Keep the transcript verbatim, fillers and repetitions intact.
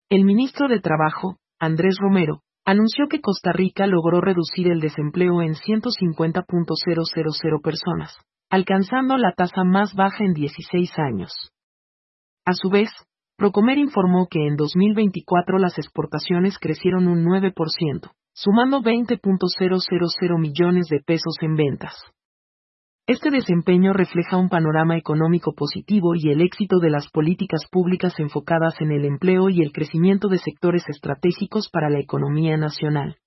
El ministro de Trabajo, Andrés Romero, anunció que Costa Rica logró reducir el desempleo en ciento cincuenta punto mil personas, alcanzando la tasa más baja en dieciséis años. A su vez, Procomer informó que en dos mil veinticuatro las exportaciones crecieron un nueve por ciento, sumando veinte punto mil millones de pesos en ventas. Este desempeño refleja un panorama económico positivo y el éxito de las políticas públicas enfocadas en el empleo y el crecimiento de sectores estratégicos para la economía nacional.